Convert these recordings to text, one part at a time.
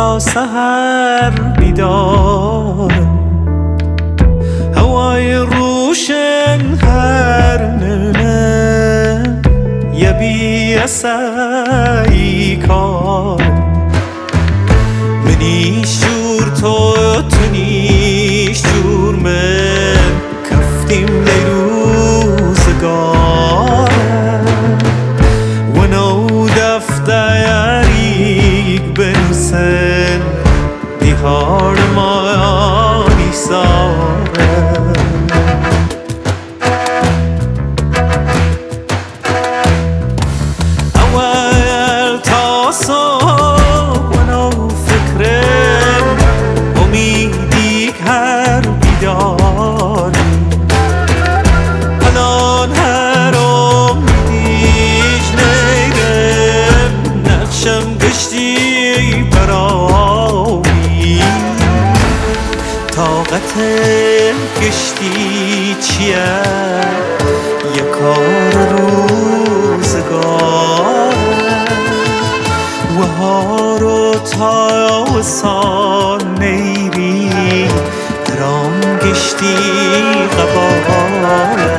تا سحر بیدارم، هوای روشن هر نونه یه بی اصایی کارم. منیش جور تو نیش جور من کفتیم لیروزگارم و نو دفتریک بنوسن دیهار مایانی سارم. اول تا صبح و نو فکرم امیدی که هر بیداری، الان هر امیدیش نیرم نقشم گشتی برای طاقت گشتی چیه یه کار روزگاره و ها رو تا وسان نیری رام گشتی قباره.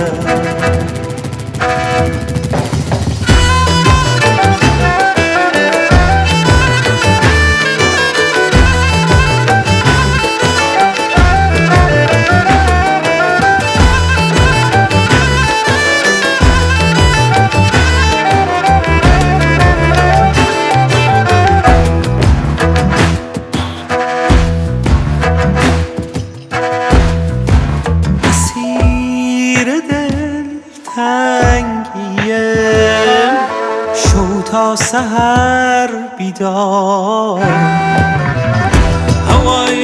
تنگیم شو تا سحر بیدار، هوای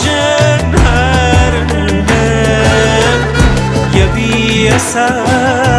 روشن هر نونه یه بی اثر